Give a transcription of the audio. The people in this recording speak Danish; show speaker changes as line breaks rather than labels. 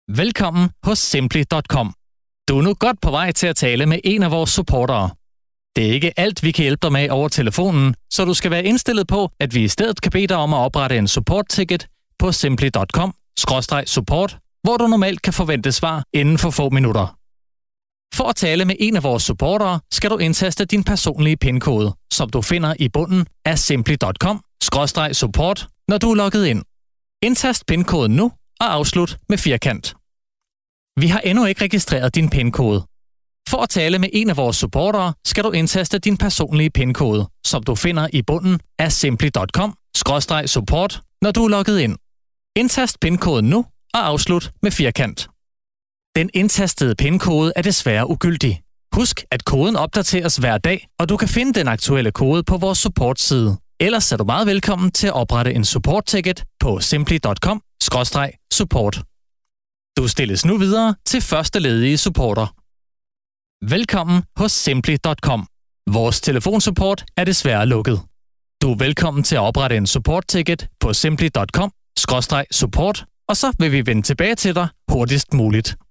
Velkommen hos Simply.com. Du er nu godt på vej til at tale med en af vores supportere. Det er ikke alt, vi kan hjælpe dig med over telefonen, så du skal være indstillet på, at vi i stedet kan bede dig om at oprette en support-ticket på simply.com/support, hvor du normalt kan forvente svar inden for få minutter. For at tale med en af vores supportere, skal du indtaste din personlige PIN-kode, som du finder i bunden af simply.com/support, når du er logget ind. Indtast PIN-koden nu og afslut med firkant. Vi har endnu ikke registreret din PIN-kode. For at tale med en af vores supportere, skal du indtaste din personlige PIN-kode, som du finder i bunden af simply.com/support, når du er logget ind. Indtast PIN-koden nu og afslut med firkant. Den indtastede PIN-kode er desværre ugyldig. Husk, at koden opdateres hver dag, og du kan finde den aktuelle kode på vores support-side. Ellers er du meget velkommen til at oprette en support-ticket på simply.com/support. Du stilles nu videre til første ledige supporter. Velkommen hos Simply.com. Vores telefonsupport er desværre lukket. Du er velkommen til at oprette en support-ticket på simply.com/support, og så vil vi vende tilbage til dig hurtigst muligt.